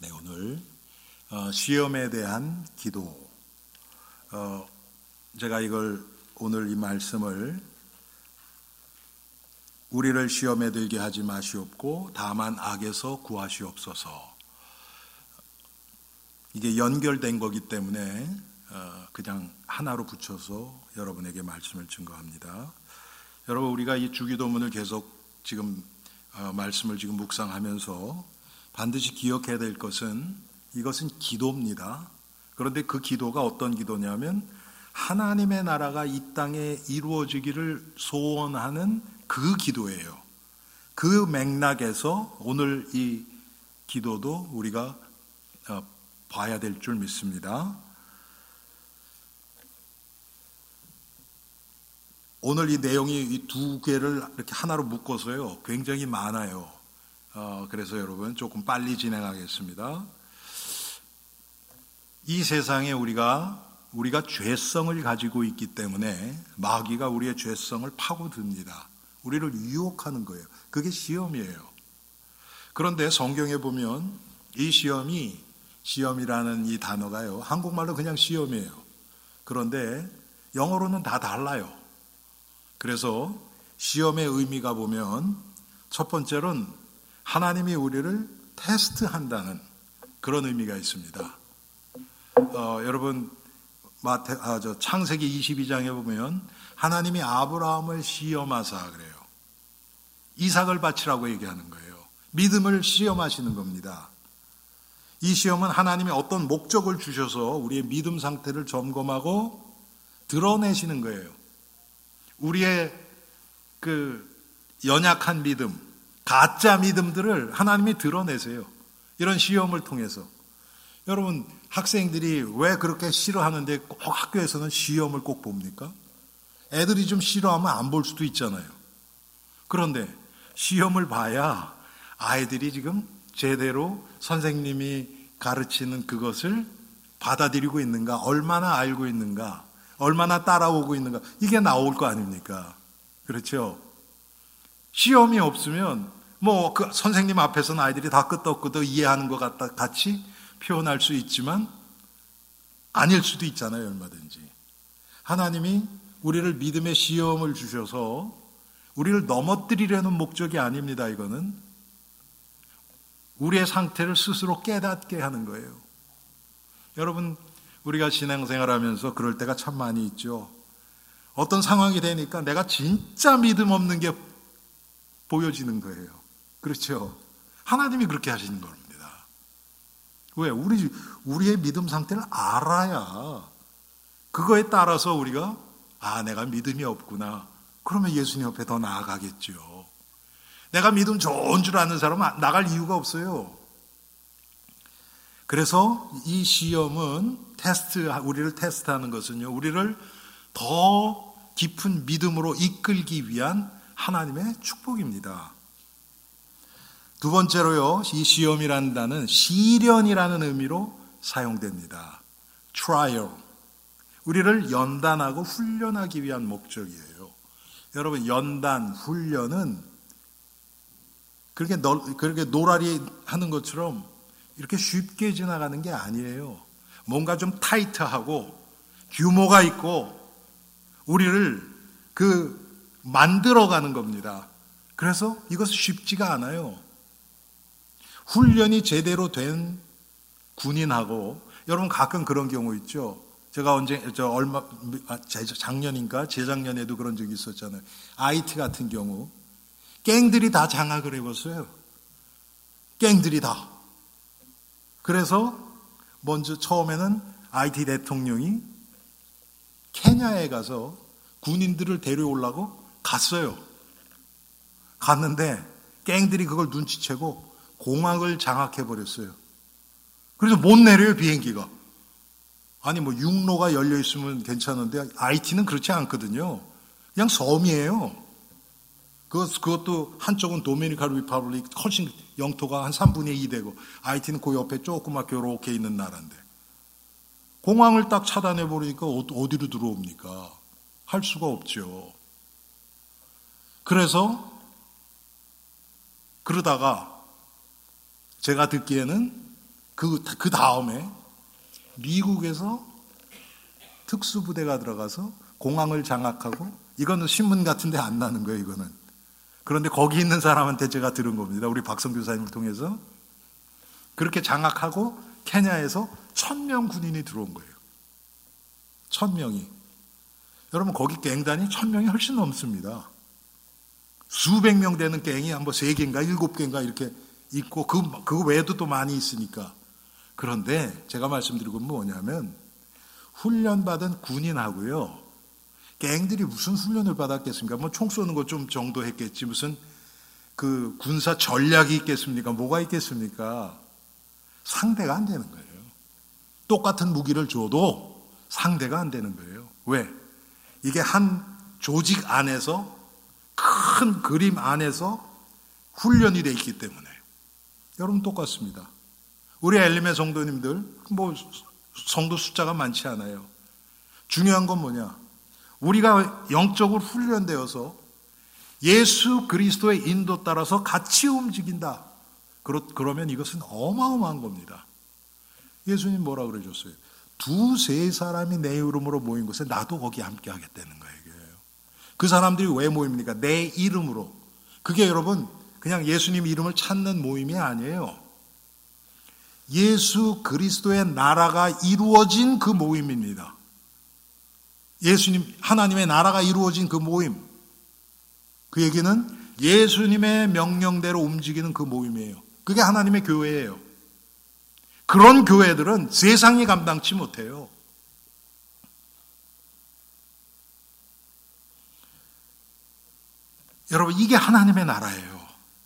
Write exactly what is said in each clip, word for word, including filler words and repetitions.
네, 오늘 어, 시험에 대한 기도. 어, 제가 이걸 오늘 이 말씀을 우리를 시험에 들게 하지 마시옵고 다만 악에서 구하시옵소서. 이게 연결된 거기 때문에 어, 그냥 하나로 붙여서 여러분에게 말씀을 증거합니다. 여러분, 우리가 이 주기도문을 계속 지금 어, 말씀을 지금 묵상하면서 반드시 기억해야 될 것은 이것은 기도입니다. 그런데 그 기도가 어떤 기도냐면 하나님의 나라가 이 땅에 이루어지기를 소원하는 그 기도예요. 그 맥락에서 오늘 이 기도도 우리가 어, 봐야 될 줄 믿습니다. 오늘 이 내용이 이 두 개를 이렇게 하나로 묶어서요, 굉장히 많아요. 어, 그래서 여러분 조금 빨리 진행하겠습니다. 이 세상에 우리가 우리가 죄성을 가지고 있기 때문에 마귀가 우리의 죄성을 파고듭니다. 우리를 유혹하는 거예요. 그게 시험이에요. 그런데 성경에 보면 이 시험이 시험이라는 이 단어가요, 한국말로 그냥 시험이에요. 그런데 영어로는 다 달라요. 그래서 시험의 의미가 보면 첫 번째로는 하나님이 우리를 테스트한다는 그런 의미가 있습니다. 어, 여러분 마태, 아, 저 창세기 이십이 장에 보면 하나님이 아브라함을 시험하사 그래요. 이삭을 바치라고 얘기하는 거예요. 믿음을 시험하시는 겁니다. 이 시험은 하나님이 어떤 목적을 주셔서 우리의 믿음 상태를 점검하고 드러내시는 거예요. 우리의 그 연약한 믿음, 가짜 믿음들을 하나님이 드러내세요. 이런 시험을 통해서. 여러분, 학생들이 왜 그렇게 싫어하는데 꼭 학교에서는 시험을 꼭 봅니까? 애들이 좀 싫어하면 안 볼 수도 있잖아요. 그런데 시험을 봐야 아이들이 지금 제대로 선생님이 가르치는 그것을 받아들이고 있는가, 얼마나 알고 있는가, 얼마나 따라오고 있는가, 이게 나올 거 아닙니까? 그렇죠? 시험이 없으면 뭐 그 선생님 앞에서는 아이들이 다 끄떡끄떡 이해하는 것 같다 같이 표현할 수 있지만 아닐 수도 있잖아요. 얼마든지. 하나님이 우리를 믿음의 시험을 주셔서 우리를 넘어뜨리려는 목적이 아닙니다. 이거는 우리의 상태를 스스로 깨닫게 하는 거예요. 여러분, 우리가 신앙생활하면서 그럴 때가 참 많이 있죠. 어떤 상황이 되니까 내가 진짜 믿음 없는 게 보여지는 거예요. 그렇죠? 하나님이 그렇게 하시는 겁니다. 왜? 우리, 우리의 믿음 상태를 알아야 그거에 따라서 우리가 아, 내가 믿음이 없구나. 그러면 예수님 옆에 더 나아가겠죠. 내가 믿음 좋은 줄 아는 사람은 나갈 이유가 없어요. 그래서 이 시험은 테스트, 우리를 테스트하는 것은요, 우리를 더 깊은 믿음으로 이끌기 위한 하나님의 축복입니다. 두 번째로요, 이 시험이라는 단어는 시련이라는 의미로 사용됩니다. trial. 우리를 연단하고 훈련하기 위한 목적이에요. 여러분, 연단, 훈련은 그렇게, 너, 그렇게 노라리 하는 것처럼 이렇게 쉽게 지나가는 게 아니에요. 뭔가 좀 타이트하고 규모가 있고 우리를 그 만들어가는 겁니다. 그래서 이것은 쉽지가 않아요. 훈련이 제대로 된 군인하고, 여러분 가끔 그런 경우 있죠. 제가 언제, 저 얼마, 작년인가 재작년에도 그런 적이 있었잖아요. 아이티 같은 경우. 갱들이 다 장악을 해봤어요. 갱들이 다. 그래서 먼저 처음에는 아이티 대통령이 케냐에 가서 군인들을 데려오려고 갔어요. 갔는데 갱들이 그걸 눈치채고 공항을 장악해버렸어요. 그래서 못 내려요, 비행기가. 아니 뭐 육로가 열려있으면 괜찮은데 아이티는 그렇지 않거든요. 그냥 섬이에요. 그것, 그것도 한쪽은 도미니칸 리퍼블릭, 훨씬 영토가 한 삼분의 이 되고 아이티는 그 옆에 조그맣게 이렇게 있는 나라인데 공항을 딱 차단해버리니까 어디로 들어옵니까? 할 수가 없죠. 그래서 그러다가 제가 듣기에는 그, 그 다음에 미국에서 특수부대가 들어가서 공항을 장악하고, 이거는 신문 같은데 안 나는 거예요, 이거는. 그런데 거기 있는 사람한테 제가 들은 겁니다. 우리 박성 교사님을 통해서. 그렇게 장악하고 케냐에서 천 명 군인이 들어온 거예요. 천 명이. 여러분, 거기 갱단이 천 명이 훨씬 넘습니다. 수백 명 되는 갱이 한 뭐 세 개인가 일곱 개인가 이렇게 있고, 그, 그 외에도 또 많이 있으니까. 그런데 제가 말씀드리고 뭐냐면, 훈련받은 군인하고요, 갱들이 무슨 훈련을 받았겠습니까? 뭐 총 쏘는 거 좀 정도 했겠지. 무슨 그 군사 전략이 있겠습니까? 뭐가 있겠습니까? 상대가 안 되는 거예요. 똑같은 무기를 줘도 상대가 안 되는 거예요. 왜? 이게 한 조직 안에서, 큰 그림 안에서 훈련이 돼 있기 때문에. 여러분, 똑같습니다. 우리 엘림의 성도님들, 뭐 성도 숫자가 많지 않아요. 중요한 건 뭐냐? 우리가 영적으로 훈련되어서 예수 그리스도의 인도 따라서 같이 움직인다. 그러, 그러면 이것은 어마어마한 겁니다. 예수님 뭐라 그러셨어요? 두세 사람이 내 이름으로 모인 곳에 나도 거기 함께 하겠다는 거예요. 그 사람들이 왜 모입니까? 내 이름으로. 그게 여러분 그냥 예수님 이름을 찾는 모임이 아니에요. 예수 그리스도의 나라가 이루어진 그 모임입니다. 예수님, 하나님의 나라가 이루어진 그 모임. 그 얘기는 예수님의 명령대로 움직이는 그 모임이에요. 그게 하나님의 교회예요. 그런 교회들은 세상이 감당치 못해요. 여러분, 이게 하나님의 나라예요.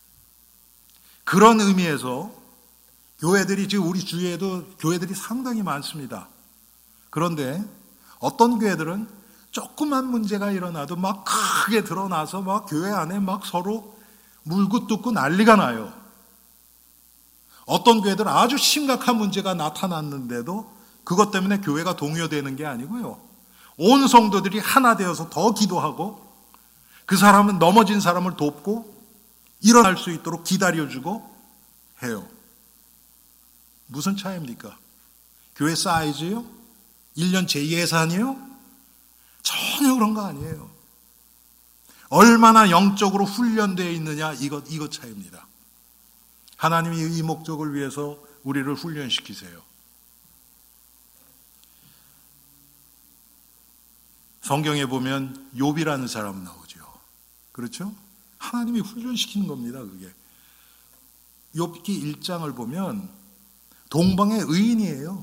그런 의미에서 교회들이, 지금 우리 주위에도 교회들이 상당히 많습니다. 그런데 어떤 교회들은 조그만 문제가 일어나도 막 크게 드러나서 막 교회 안에 막 서로 물고 뜯고 난리가 나요. 어떤 교회들은 아주 심각한 문제가 나타났는데도 그것 때문에 교회가 동요되는 게 아니고요, 온 성도들이 하나 되어서 더 기도하고, 그 사람은 넘어진 사람을 돕고 일어날 수 있도록 기다려주고 해요. 무슨 차이입니까? 교회 사이즈요? 일 년 제 예산이요? 전혀 그런 거 아니에요. 얼마나 영적으로 훈련되어 있느냐, 이것, 이것 차이입니다. 하나님이 이 목적을 위해서 우리를 훈련시키세요. 성경에 보면 욥이라는 사람 나오죠. 그렇죠? 하나님이 훈련시키는 겁니다, 그게. 욥기 일 장을 보면 동방의 의인이에요.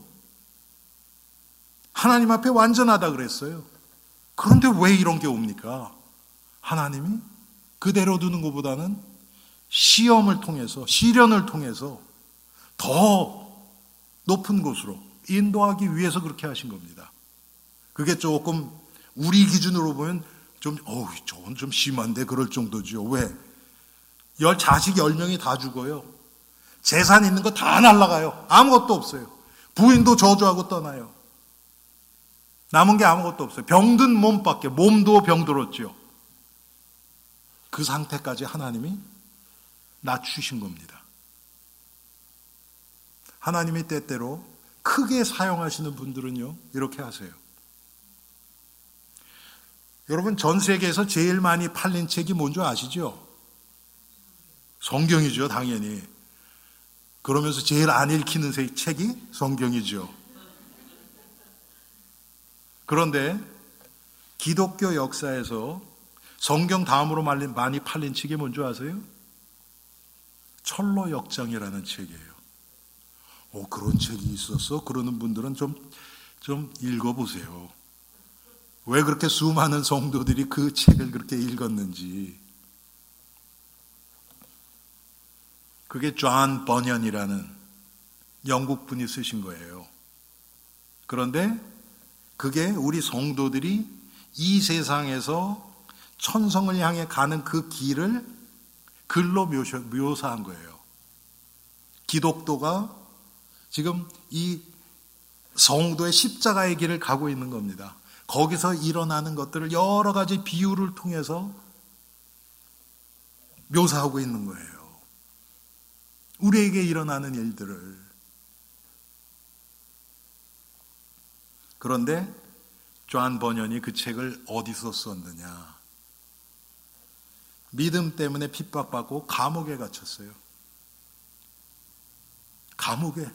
하나님 앞에 완전하다 그랬어요. 그런데 왜 이런 게 옵니까? 하나님이 그대로 두는 것보다는 시험을 통해서, 시련을 통해서 더 높은 곳으로 인도하기 위해서 그렇게 하신 겁니다. 그게 조금 우리 기준으로 보면 좀, 어우, 저건 좀 심한데 그럴 정도죠. 왜? 열, 자식 열 명이 다 죽어요. 재산 있는 거 다 날아가요. 아무것도 없어요. 부인도 저주하고 떠나요. 남은 게 아무것도 없어요. 병든 몸밖에, 몸도 병들었죠. 그 상태까지 하나님이 낮추신 겁니다. 하나님이 때때로 크게 사용하시는 분들은요, 이렇게 하세요. 여러분, 전 세계에서 제일 많이 팔린 책이 뭔지 아시죠? 성경이죠, 당연히. 그러면서 제일 안 읽히는 책이 성경이죠. 그런데 기독교 역사에서 성경 다음으로 많이 팔린 책이 뭔지 아세요? 철로 역장이라는 책이에요. 오, 그런 책이 있었어? 그러는 분들은 좀, 좀 읽어보세요. 왜 그렇게 수많은 성도들이 그 책을 그렇게 읽었는지. 그게 존 버년이라는 영국 분이 쓰신 거예요. 그런데 그게 우리 성도들이 이 세상에서 천성을 향해 가는 그 길을 글로 묘사한 거예요. 기독도가 지금 이 성도의 십자가의 길을 가고 있는 겁니다. 거기서 일어나는 것들을 여러 가지 비유를 통해서 묘사하고 있는 거예요. 우리에게 일어나는 일들을. 그런데 존 버년이 그 책을 어디서 썼느냐? 믿음 때문에 핍박받고 감옥에 갇혔어요. 감옥에.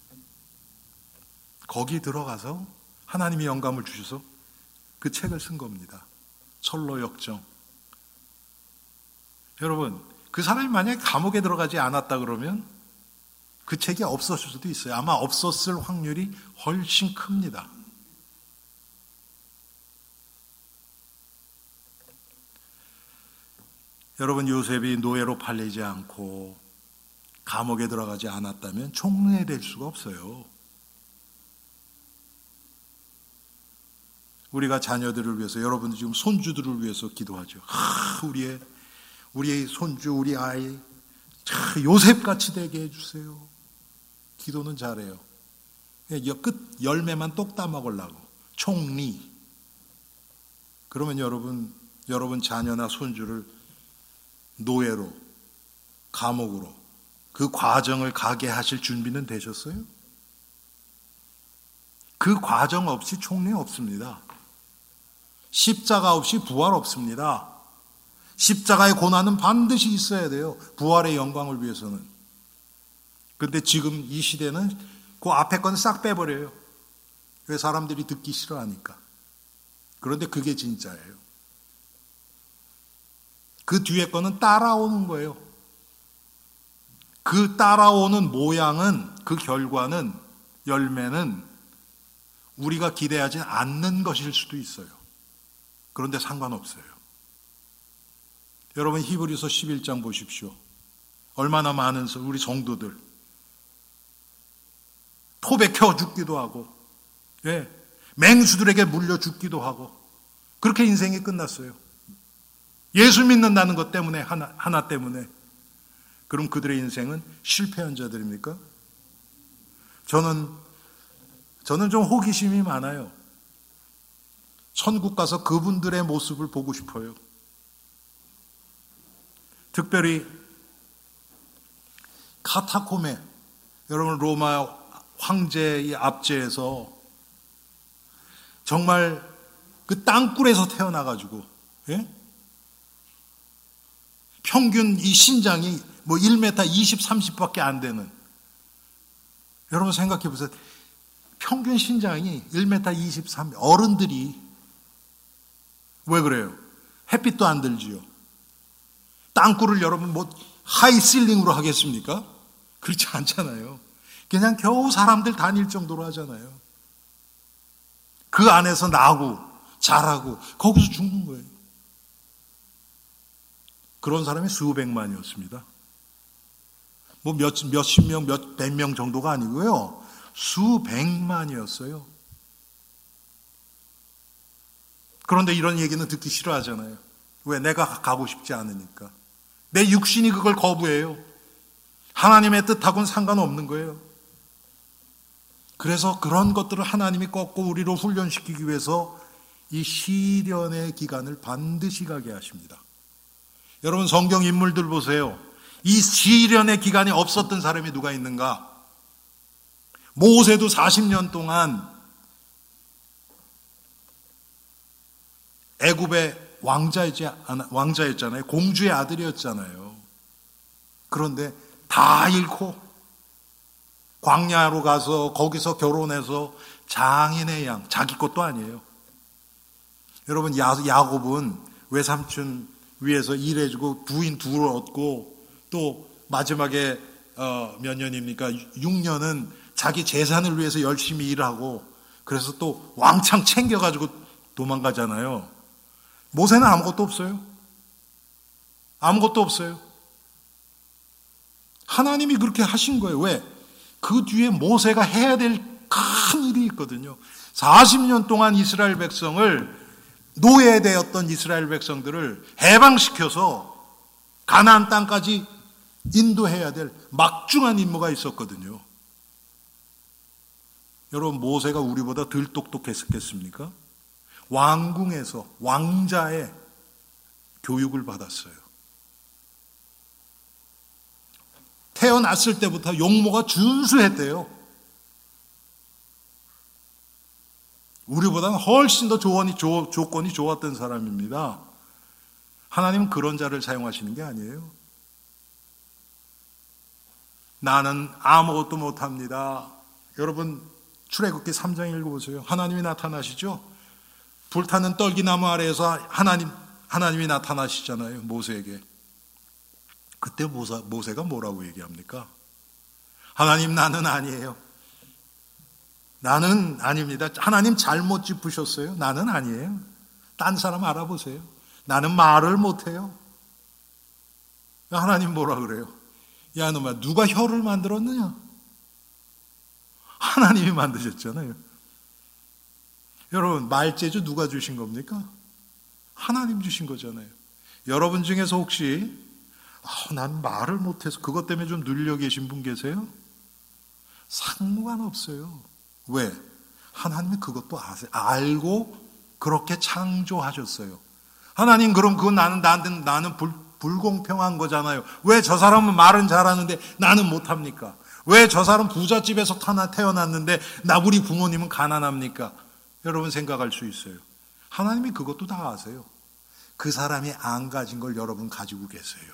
거기 들어가서 하나님이 영감을 주셔서 그 책을 쓴 겁니다. 철로 역정. 여러분, 그 사람이 만약에 감옥에 들어가지 않았다 그러면 그 책이 없었을 수도 있어요. 아마 없었을 확률이 훨씬 큽니다. 여러분, 요셉이 노예로 팔리지 않고 감옥에 들어가지 않았다면 총리될 수가 없어요. 우리가 자녀들을 위해서, 여러분들 지금 손주들을 위해서 기도하죠. 아, 우리의 우리의 손주, 우리 아이 요셉같이 되게 해주세요. 기도는 잘해요. 끝 열매만 똑 따먹으려고. 총리. 그러면 여러분, 여러분 자녀나 손주를 노예로, 감옥으로 그 과정을 가게 하실 준비는 되셨어요? 그 과정 없이 총리 없습니다. 십자가 없이 부활 없습니다. 십자가의 고난은 반드시 있어야 돼요. 부활의 영광을 위해서는. 그런데 지금 이 시대는 그 앞에 건 싹 빼버려요. 왜? 사람들이 듣기 싫어하니까. 그런데 그게 진짜예요. 그 뒤에 거는 따라오는 거예요. 그 따라오는 모양은, 그 결과는, 열매는 우리가 기대하지 않는 것일 수도 있어요. 그런데 상관없어요. 여러분, 히브리서 십일 장 보십시오. 얼마나 많은 우리 성도들 토백혀 죽기도 하고, 예, 맹수들에게 물려 죽기도 하고, 그렇게 인생이 끝났어요. 예수 믿는다는 것 때문에, 하나, 하나 때문에. 그럼 그들의 인생은 실패한 자들입니까? 저는, 저는 좀 호기심이 많아요. 천국 가서 그분들의 모습을 보고 싶어요. 특별히 카타콤에, 여러분 로마 황제의 압제에서 정말 그 땅굴에서 태어나가지고, 예? 평균 이 신장이 뭐 일 미터 이십, 삼십밖에 안 되는, 여러분 생각해 보세요. 평균 신장이 일 미터 이십삼, 어른들이 왜 그래요? 햇빛도 안 들지요. 땅굴을 여러분 뭐 하이실링으로 하겠습니까? 그렇지 않잖아요. 그냥 겨우 사람들 다닐 정도로 하잖아요. 그 안에서 나고 자라고 거기서 죽는 거예요. 그런 사람이 수백만이었습니다. 뭐 몇, 몇십 명, 몇백 명 정도가 아니고요. 수백만이었어요. 그런데 이런 얘기는 듣기 싫어하잖아요. 왜? 내가 가고 싶지 않으니까. 내 육신이 그걸 거부해요. 하나님의 뜻하고는 상관없는 거예요. 그래서 그런 것들을 하나님이 꺾고 우리로 훈련시키기 위해서 이 시련의 기간을 반드시 가게 하십니다. 여러분 성경 인물들 보세요. 이 시련의 기간이 없었던 사람이 누가 있는가? 모세도 사십 년 동안 애굽의 왕자였지, 왕자였잖아요. 공주의 아들이었잖아요. 그런데 다 잃고 광야로 가서 거기서 결혼해서 장인의 양, 자기 것도 아니에요. 여러분 야, 야곱은 외삼촌 위해서 일해주고 부인 둘을 얻고 또 마지막에 어, 몇 년입니까? 육 년은 자기 재산을 위해서 열심히 일하고 그래서 또 왕창 챙겨가지고 도망가잖아요. 모세는 아무것도 없어요. 아무것도 없어요. 하나님이 그렇게 하신 거예요. 왜? 그 뒤에 모세가 해야 될 큰 일이 있거든요. 사십 년 동안 이스라엘 백성을, 노예되었던 이스라엘 백성들을 해방시켜서 가나안 땅까지 인도해야 될 막중한 임무가 있었거든요. 여러분 모세가 우리보다 덜 똑똑했겠습니까? 왕궁에서 왕자의 교육을 받았어요. 태어났을 때부터 용모가 준수했대요. 우리보다는 훨씬 더 조건이, 조, 조건이 좋았던 사람입니다. 하나님은 그런 자를 사용하시는 게 아니에요. 나는 아무것도 못합니다. 여러분 출애굽기 삼 장 읽어보세요. 하나님이 나타나시죠. 불타는 떨기나무 아래에서 하나님, 하나님이 나타나시잖아요. 모세에게. 그때 모세, 모세가 뭐라고 얘기합니까? 하나님, 나는 아니에요. 나는 아닙니다. 하나님 잘못 짚으셨어요. 나는 아니에요. 딴 사람 알아보세요. 나는 말을 못해요. 하나님 뭐라 그래요? 야, 너마 누가 혀를 만들었느냐? 하나님이 만드셨잖아요. 여러분, 말재주 누가 주신 겁니까? 하나님 주신 거잖아요. 여러분 중에서 혹시 아, 난 말을 못해서 그것 때문에 좀 눌려 계신 분 계세요? 상관없어요. 왜? 하나님이 그것도 아세요. 알고 그렇게 창조하셨어요. 하나님, 그럼 그건 나는, 나는, 나는 불, 불공평한 거잖아요. 왜 저 사람은 말은 잘하는데 나는 못합니까? 왜 저 사람 부잣집에서 태어났는데 나 우리 부모님은 가난합니까? 여러분 생각할 수 있어요. 하나님이 그것도 다 아세요. 그 사람이 안 가진 걸 여러분 가지고 계세요.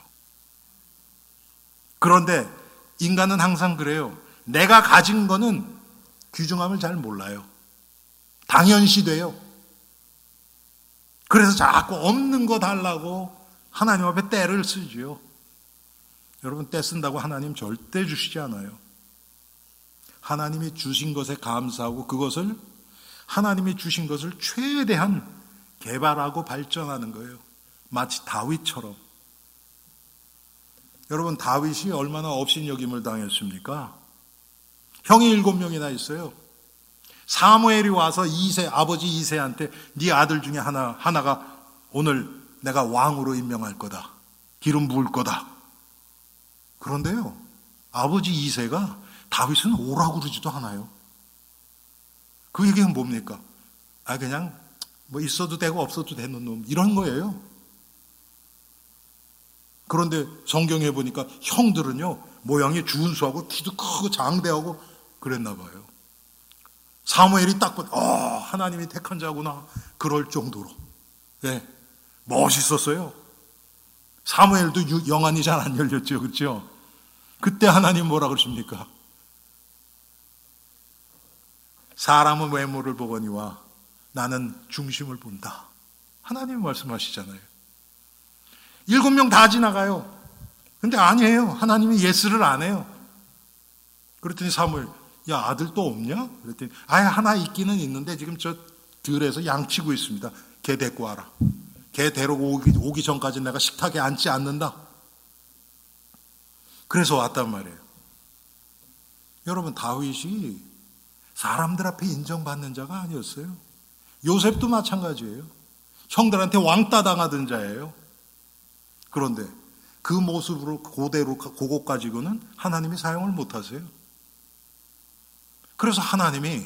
그런데 인간은 항상 그래요. 내가 가진 거는 귀중함을 잘 몰라요. 당연시돼요. 그래서 자꾸 없는 거 달라고 하나님 앞에 떼를 쓰지요. 여러분, 떼 쓴다고 하나님 절대 주시지 않아요. 하나님이 주신 것에 감사하고 그것을 하나님이 주신 것을 최대한 개발하고 발전하는 거예요. 마치 다윗처럼. 여러분, 다윗이 얼마나 업신여김을 당했습니까? 형이 일곱 명이나 있어요. 사무엘이 와서 이세, 아버지 이세한테 네 아들 중에 하나, 하나가 오늘 내가 왕으로 임명할 거다. 기름 부을 거다. 그런데요, 아버지 이세가 다윗은 오라고 그러지도 않아요. 그 얘기는 뭡니까? 아, 그냥 뭐 있어도 되고 없어도 되는 놈, 이런 거예요. 그런데 성경에 보니까 형들은요, 모양이 준수하고 키도 크고 장대하고 그랬나 봐요. 사무엘이 딱 보니, 어, 하나님이 택한 자구나. 그럴 정도로. 네, 멋있었어요. 사무엘도 영안이 잘 안 열렸죠. 그렇죠? 그때 하나님 뭐라 그러십니까? 사람은 외모를 보거니와 나는 중심을 본다. 하나님이 말씀하시잖아요. 일곱 명 다 지나가요. 근데 아니에요. 하나님이 예스를 안 해요. 그랬더니 사무엘, 야, 아들 또 없냐? 그랬더니, 아예 하나 있기는 있는데 지금 저 들에서 양치고 있습니다. 걔 데리고 와라. 걔 데리고 오기, 오기 전까지 내가 식탁에 앉지 않는다. 그래서 왔단 말이에요. 여러분, 다윗이 사람들 앞에 인정받는 자가 아니었어요. 요셉도 마찬가지예요. 형들한테 왕따 당하던 자예요. 그런데 그 모습으로 그대로 그것 가지고는 하나님이 사용을 못하세요. 그래서 하나님이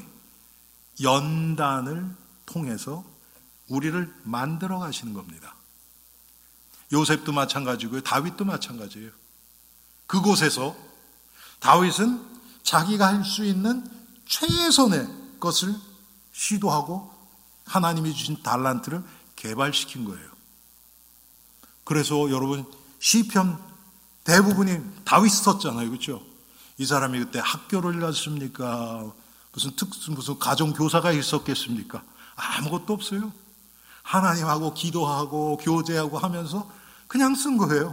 연단을 통해서 우리를 만들어 가시는 겁니다. 요셉도 마찬가지고요. 다윗도 마찬가지예요. 그곳에서 다윗은 자기가 할 수 있는 최선의 것을 시도하고 하나님이 주신 달란트를 개발시킨 거예요. 그래서 여러분, 시편 대부분이 다윗 썼잖아요. 그렇죠? 이 사람이 그때 학교를 갔습니까? 무슨 특, 무슨 가정교사가 있었겠습니까? 아무것도 없어요. 하나님하고 기도하고 교제하고 하면서 그냥 쓴 거예요.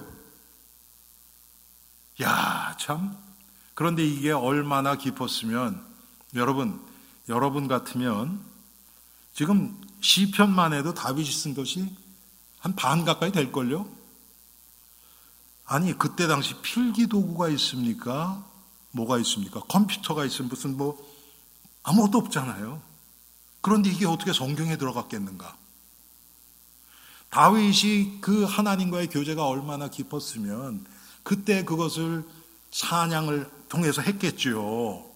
야, 참. 그런데 이게 얼마나 깊었으면, 여러분, 여러분 같으면 지금 시편만 해도 다윗이 쓴 것이 한 반 가까이 될걸요? 아니, 그때 당시 필기 도구가 있습니까? 뭐가 있습니까? 컴퓨터가 있으면 무슨 뭐 아무것도 없잖아요. 그런데 이게 어떻게 성경에 들어갔겠는가? 다윗이 그 하나님과의 교제가 얼마나 깊었으면 그때 그것을 찬양을 통해서 했겠죠.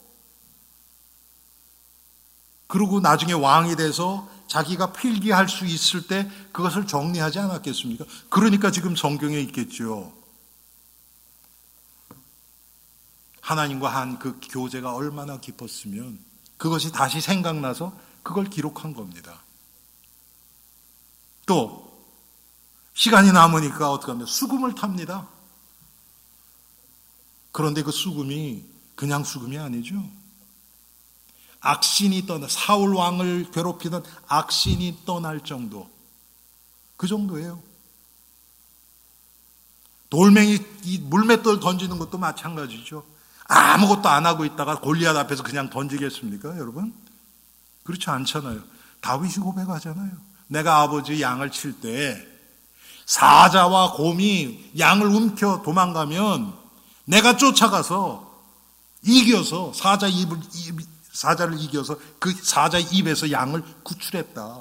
그리고 나중에 왕이 돼서 자기가 필기할 수 있을 때 그것을 정리하지 않았겠습니까? 그러니까 지금 성경에 있겠죠. 하나님과 한 그 교제가 얼마나 깊었으면 그것이 다시 생각나서 그걸 기록한 겁니다. 또 시간이 남으니까 어떻게 합니까? 수금을 탑니다. 그런데 그 수금이 그냥 수금이 아니죠. 악신이 떠나, 사울 왕을 괴롭히던 악신이 떠날 정도, 그 정도예요. 돌멩이, 이 물맷돌 던지는 것도 마찬가지죠. 아무것도 안 하고 있다가 골리앗 앞에서 그냥 던지겠습니까, 여러분? 그렇지 않잖아요. 다윗이 고백하잖아요. 내가 아버지 양을 칠 때 사자와 곰이 양을 움켜 도망가면 내가 쫓아가서 이겨서 사자 입을, 입, 사자를 이겨서 그 사자 입에서 양을 구출했다.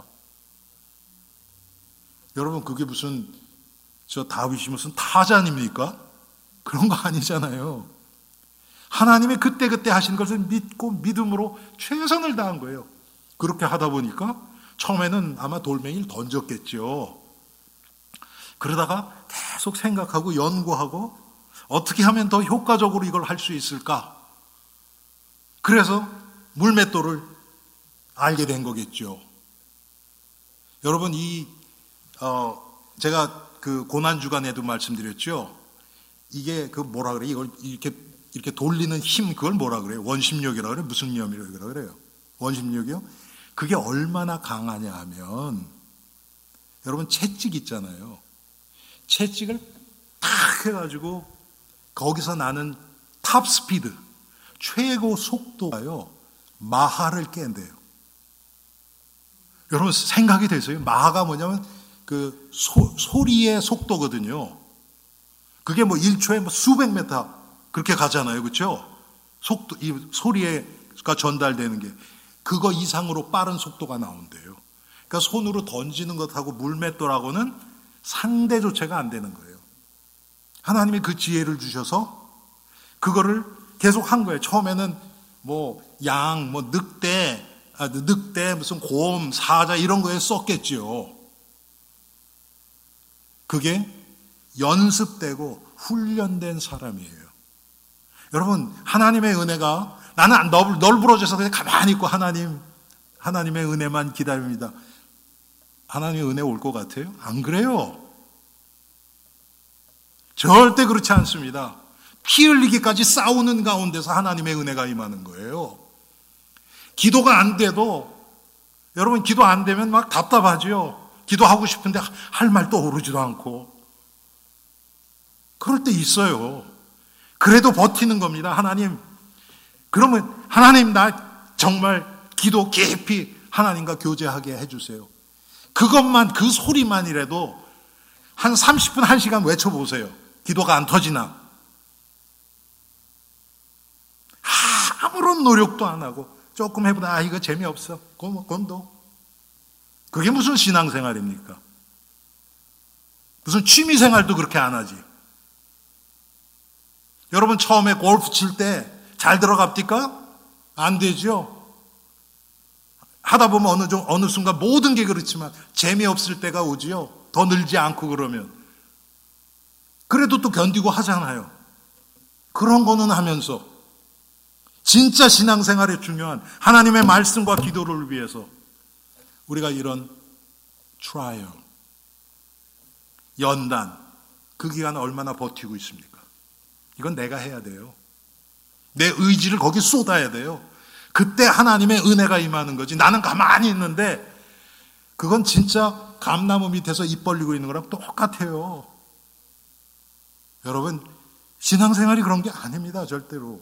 여러분, 그게 무슨 저 다윗이 무슨 타잔입니까? 그런 거 아니잖아요. 하나님의 그때그때 하신 것을 믿고 믿음으로 최선을 다한 거예요. 그렇게 하다 보니까 처음에는 아마 돌멩이를 던졌겠죠. 그러다가 계속 생각하고 연구하고 어떻게 하면 더 효과적으로 이걸 할 수 있을까? 그래서 물맷돌을 알게 된 거겠죠. 여러분, 이 어, 제가 그 고난주간에도 말씀드렸죠. 이게 그 뭐라 그래? 이걸 이렇게 이렇게 돌리는 힘, 그걸 뭐라 그래요? 원심력이라 그래요? 무슨 력이라 그래요? 원심력이요? 그게 얼마나 강하냐 하면, 여러분, 채찍 있잖아요. 채찍을 탁 해가지고 거기서 나는 탑 스피드, 최고 속도가요, 마하를 깬대요. 여러분, 생각이 되세요? 마하가 뭐냐면 그 소, 소리의 속도거든요. 그게 뭐 일 초에 뭐 수백 메타 그렇게 가잖아요. 그렇죠? 속도, 이 소리가 전달되는 게 그거 이상으로 빠른 속도가 나온대요. 그러니까 손으로 던지는 것하고 물맷돌하고는 상대 조체가 안 되는 거예요. 하나님이 그 지혜를 주셔서 그거를 계속 한 거예요. 처음에는 뭐 양, 뭐 늑대, 아, 늑대, 무슨 곰, 사자 이런 거에 썼겠지요. 그게 연습되고 훈련된 사람이에요. 여러분, 하나님의 은혜가, 나는 널브러져서 그냥 가만히 있고 하나님, 하나님의 은혜만 기다립니다. 하나님의 은혜 올 것 같아요? 안 그래요. 절대 그렇지 않습니다. 피 흘리기까지 싸우는 가운데서 하나님의 은혜가 임하는 거예요. 기도가 안 돼도, 여러분, 기도 안 되면 막 답답하죠. 기도하고 싶은데 할 말 떠오르지도 않고. 그럴 때 있어요. 그래도 버티는 겁니다. 하나님, 그러면 하나님, 나 정말 기도 깊이 하나님과 교제하게 해주세요. 그것만, 그 소리만이라도 한 삼십 분, 한 시간 외쳐보세요. 기도가 안 터지나. 아무런 노력도 안 하고 조금 해보다 아 이거 재미없어. 건도. 그게 무슨 신앙생활입니까? 무슨 취미생활도 그렇게 안 하지. 여러분, 처음에 골프 칠 때 잘 들어갑니까? 안 되죠. 하다 보면 어느, 좀, 어느 순간 모든 게 그렇지만 재미없을 때가 오지요. 더 늘지 않고 그러면. 그래도 또 견디고 하잖아요. 그런 거는 하면서 진짜 신앙생활에 중요한 하나님의 말씀과 기도를 위해서 우리가 이런 트라이얼, 연단, 그 기간 얼마나 버티고 있습니까? 이건 내가 해야 돼요. 내 의지를 거기 쏟아야 돼요. 그때 하나님의 은혜가 임하는 거지. 나는 가만히 있는데 그건 진짜 감나무 밑에서 입 벌리고 있는 거랑 똑같아요. 여러분, 신앙생활이 그런 게 아닙니다. 절대로.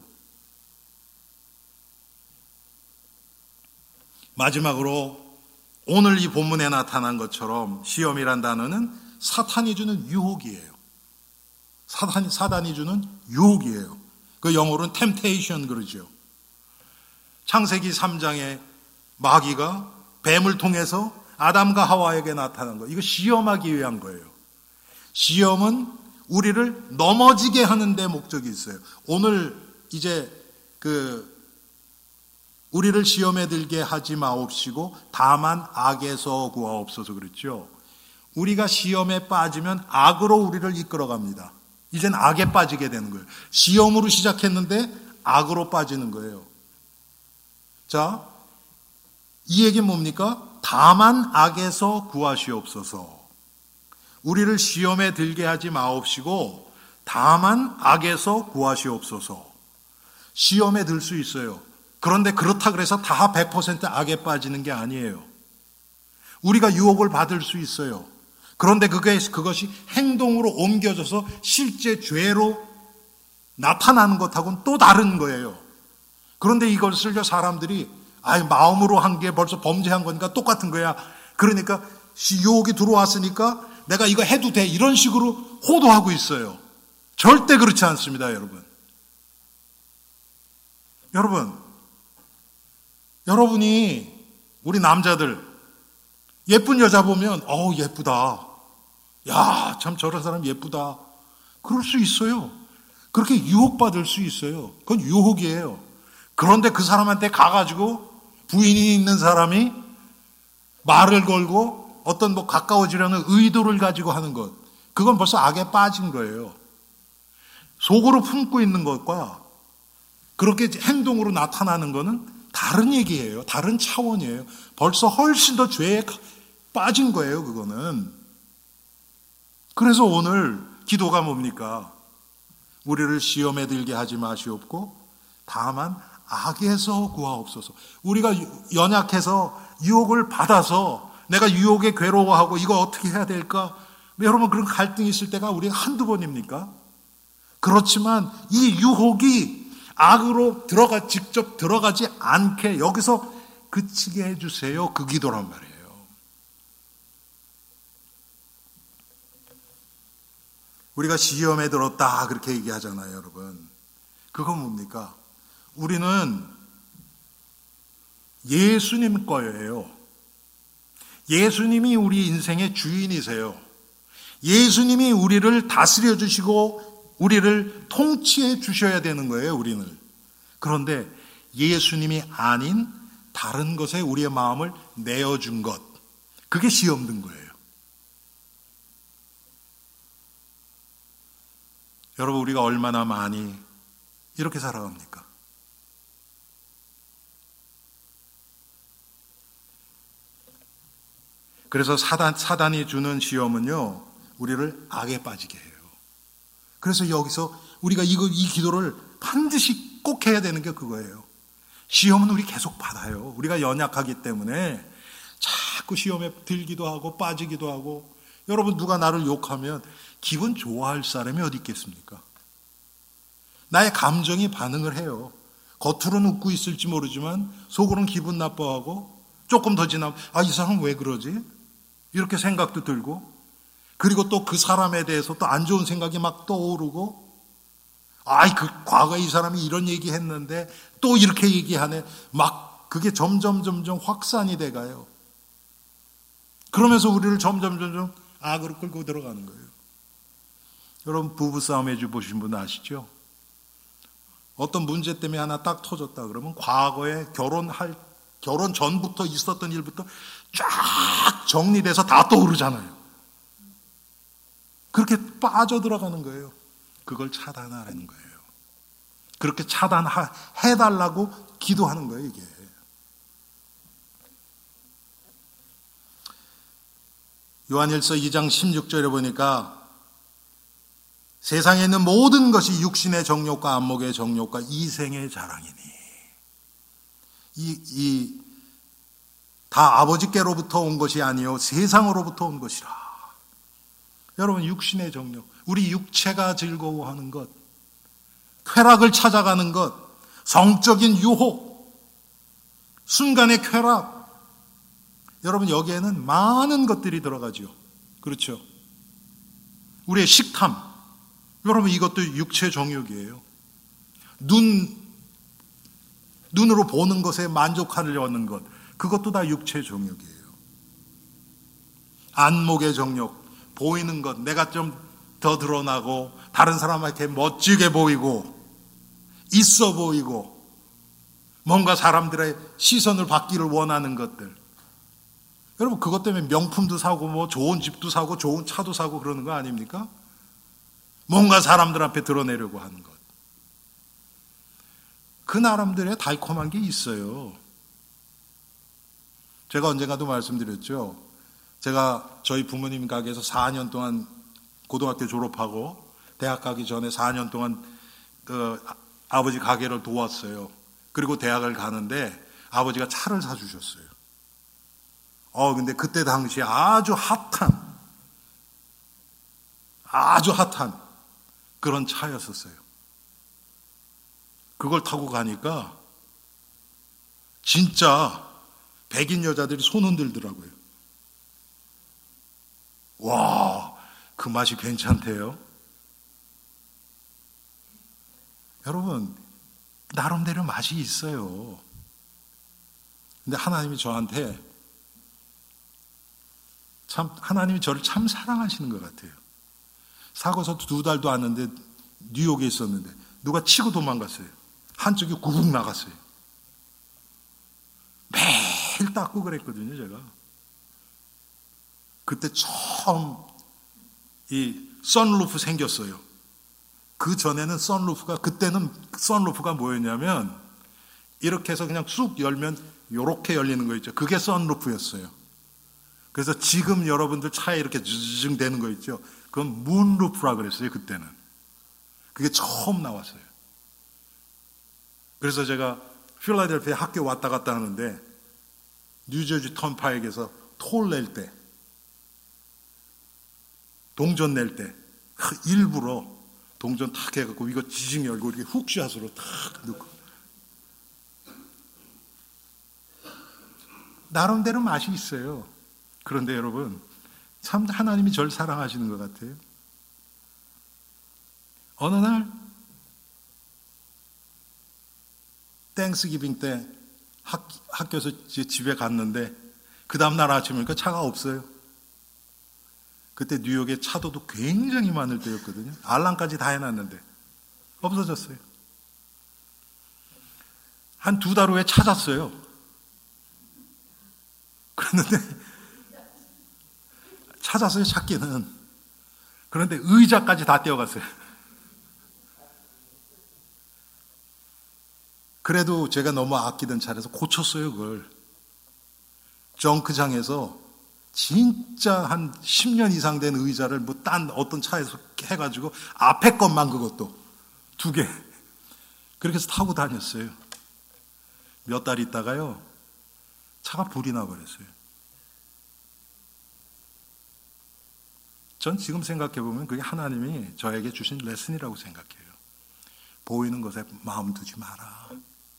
마지막으로 오늘 이 본문에 나타난 것처럼 시험이란 단어는 사탄이 주는 유혹이에요. 사탄이, 사단이 주는 유혹이에요. 그 영어로는 temptation 그러죠. 창세기 삼 장에 마귀가 뱀을 통해서 아담과 하와에게 나타난 거. 이거 시험하기 위한 거예요. 시험은 우리를 넘어지게 하는 데 목적이 있어요. 오늘 이제 그 우리를 시험에 들게 하지 마옵시고 다만 악에서 구하옵소서 그랬죠. 우리가 시험에 빠지면 악으로 우리를 이끌어갑니다. 이젠 악에 빠지게 되는 거예요. 시험으로 시작했는데 악으로 빠지는 거예요. 자, 이 얘기는 뭡니까? 다만 악에서 구하시옵소서. 우리를 시험에 들게 하지 마옵시고 다만 악에서 구하시옵소서. 시험에 들 수 있어요. 그런데 그렇다 그래서 다 백 퍼센트 악에 빠지는 게 아니에요. 우리가 유혹을 받을 수 있어요. 그런데 그게, 그것이 행동으로 옮겨져서 실제 죄로 나타나는 것하고는 또 다른 거예요. 그런데 이것을 사람들이 아이 마음으로 한 게 벌써 범죄한 거니까 똑같은 거야. 그러니까 유혹이 들어왔으니까 내가 이거 해도 돼. 이런 식으로 호도하고 있어요. 절대 그렇지 않습니다, 여러분. 여러분, 여러분이 우리 남자들 예쁜 여자 보면 어우 예쁘다. 야, 참 저런 사람 예쁘다. 그럴 수 있어요. 그렇게 유혹받을 수 있어요. 그건 유혹이에요. 그런데 그 사람한테 가가지고 부인이 있는 사람이 말을 걸고 어떤 뭐 가까워지려는 의도를 가지고 하는 것, 그건 벌써 악에 빠진 거예요. 속으로 품고 있는 것과 그렇게 행동으로 나타나는 것은 다른 얘기예요. 다른 차원이에요. 벌써 훨씬 더 죄에 빠진 거예요, 그거는. 그래서 오늘 기도가 뭡니까? 우리를 시험에 들게 하지 마시옵고 다만 악에서 구하옵소서. 우리가 연약해서 유혹을 받아서 내가 유혹에 괴로워하고 이거 어떻게 해야 될까? 여러분, 그런 갈등이 있을 때가 우리가 한두 번입니까? 그렇지만 이 유혹이 악으로 들어가 직접 들어가지 않게 여기서 그치게 해주세요. 그 기도란 말이에요. 우리가 시험에 들었다 그렇게 얘기하잖아요, 여러분. 그건 뭡니까? 우리는 예수님 거예요. 예수님이 우리 인생의 주인이세요. 예수님이 우리를 다스려 주시고 우리를 통치해 주셔야 되는 거예요, 우리는. 그런데 예수님이 아닌 다른 것에 우리의 마음을 내어준 것, 그게 시험 든 거예요. 여러분, 우리가 얼마나 많이 이렇게 살아갑니까? 그래서 사단, 사단이 주는 시험은요, 우리를 악에 빠지게 해요. 그래서 여기서 우리가 이거, 이 기도를 반드시 꼭 해야 되는 게 그거예요. 시험은 우리 계속 받아요. 우리가 연약하기 때문에 자꾸 시험에 들기도 하고 빠지기도 하고. 여러분, 누가 나를 욕하면 기분 좋아할 사람이 어디 있겠습니까? 나의 감정이 반응을 해요. 겉으로는 웃고 있을지 모르지만 속으로는 기분 나빠하고 조금 더 지나면 아, 이 사람 왜 그러지? 이렇게 생각도 들고, 그리고 또 그 사람에 대해서 또 안 좋은 생각이 막 떠오르고, 아이, 그 과거에 이 사람이 이런 얘기 했는데 또 이렇게 얘기하네. 막 그게 점점 점점 확산이 돼 가요. 그러면서 우리를 점점 점점 악으로 끌고 들어가는 거예요. 여러분, 부부싸움 해주 보신 분 아시죠? 어떤 문제 때문에 하나 딱 터졌다 그러면 과거에 결혼할, 결혼 전부터 있었던 일부터 쫙 정리돼서 다 떠오르잖아요. 그렇게 빠져들어가는 거예요. 그걸 차단하라는 거예요. 그렇게 차단해달라고 기도하는 거예요, 이게. 요한일서 이 장 십육 절에 보니까 세상에 있는 모든 것이 육신의 정욕과 안목의 정욕과 이생의 자랑이니, 이, 이, 다 아버지께로부터 온 것이 아니요 세상으로부터 온 것이라. 여러분, 육신의 정욕, 우리 육체가 즐거워하는 것, 쾌락을 찾아가는 것, 성적인 유혹, 순간의 쾌락, 여러분, 여기에는 많은 것들이 들어가죠. 그렇죠? 우리의 식탐, 여러분, 이것도 육체 정욕이에요. 눈, 눈으로 보는 것에 만족하려는 것, 그것도 다 육체 정욕이에요. 안목의 정욕, 보이는 것, 내가 좀 더 드러나고 다른 사람한테 멋지게 보이고 있어 보이고 뭔가 사람들의 시선을 받기를 원하는 것들. 여러분, 그것 때문에 명품도 사고 뭐 좋은 집도 사고 좋은 차도 사고 그러는 거 아닙니까? 뭔가 사람들 앞에 드러내려고 하는 것. 그 나름대로의 달콤한 게 있어요. 제가 언젠가도 말씀드렸죠. 제가 저희 부모님 가게에서 사 년 동안 고등학교 졸업하고 대학 가기 전에 사 년 동안 그 아버지 가게를 도왔어요. 그리고 대학을 가는데 아버지가 차를 사주셨어요. 어, 근데 그때 당시 아주 핫한, 아주 핫한 그런 차였었어요. 그걸 타고 가니까 진짜 백인 여자들이 손 흔들더라고요. 와, 그 맛이 괜찮대요. 여러분, 나름대로 맛이 있어요. 근데 하나님이 저한테 참, 하나님이 저를 참 사랑하시는 것 같아요. 사고서 두 달도 안 했는데 뉴욕에 있었는데 누가 치고 도망갔어요. 한쪽이 구북 나갔어요. 매일 닦고 그랬거든요, 제가. 그때 처음 이 선루프 생겼어요. 그 전에는 선루프가, 그때는 선루프가 뭐였냐면 이렇게 해서 그냥 쑥 열면 이렇게 열리는 거 있죠. 그게 선루프였어요. 그래서 지금 여러분들 차에 이렇게 즈증 되는 거 있죠. 그건 문루프라 그랬어요, 그때는. 그게 처음 나왔어요. 그래서 제가 필라델피아 학교 왔다 갔다 하는데 뉴저지 턴파이크에서 톨 낼 때, 동전 낼 때 일부러 동전 탁 해갖고 이거 지징 열고 이렇게 훅샷으로 탁 넣고. 나름대로 맛이 있어요. 그런데 여러분, 참 하나님이 절 사랑하시는 것 같아요. 어느 날 땡스기빙 때 학, 학교에서 집에 갔는데 그 다음날 아침이니까 차가 없어요. 그때 뉴욕에 차도도 굉장히 많을 때였거든요. 알람까지 다 해놨는데 없어졌어요. 한 두 달 후에 찾았어요. 그랬는데 찾았어요, 찾기는. 그런데 의자까지 다 떼어갔어요. 그래도 제가 너무 아끼던 차라서 고쳤어요, 그걸. 정크장에서 진짜 한 십 년 이상 된 의자를 뭐 딴 어떤 차에서 해가지고 앞에 것만 그것도 두 개. 그렇게 해서 타고 다녔어요. 몇 달 있다가요, 차가 불이 나버렸어요. 전 지금 생각해보면 그게 하나님이 저에게 주신 레슨이라고 생각해요. 보이는 것에 마음 두지 마라.